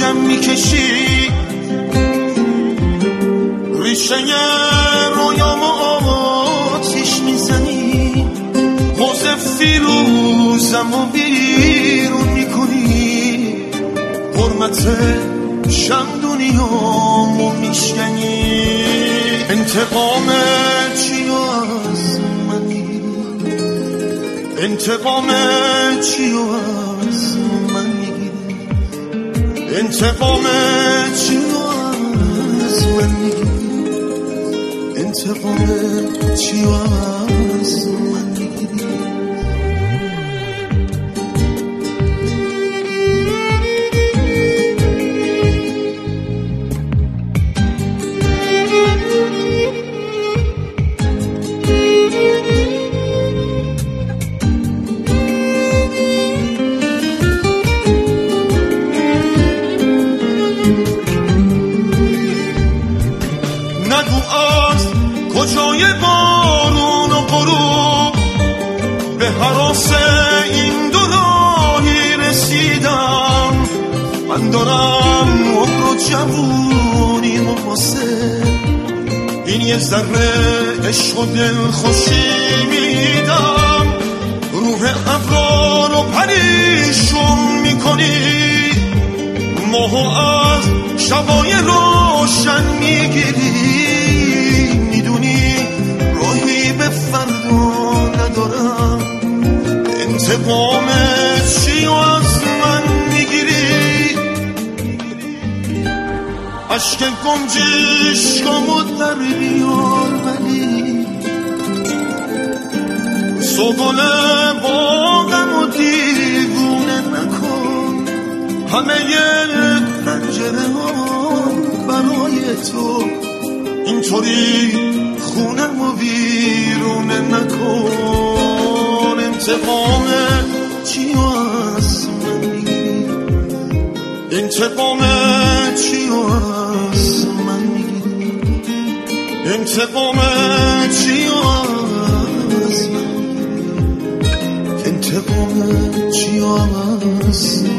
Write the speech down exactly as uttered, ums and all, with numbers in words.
آدم میکشی ریشه رویامو آتیش میزنی حوض فیروزمو بیرون میکنی حرمت شمدونیامو میشکنی انتقام چی از من میگیری انتقام چی از من میگیری انتقام چی از من میگیری انتقام چی از من میگیری کجای بارون و غروب به هراس این دو راهی رسیدم من دارم عمر و جوونی واسه این یه ذره عشق و دلخوشی میدم روح ابرار و پریشون میکنی ماهو از شبای روشن میگیری فردا ندارم انتقام چی از من میگیری عشق گنجشکامو در بیار ولی سوگل باغمو دیوونه نکن همه پنجره ها برای تو اینطوری خونمو بیرونه نکن انتقام چی از من میگیری انتقام چی از من میگیری انتقام چی از من انتقام چی از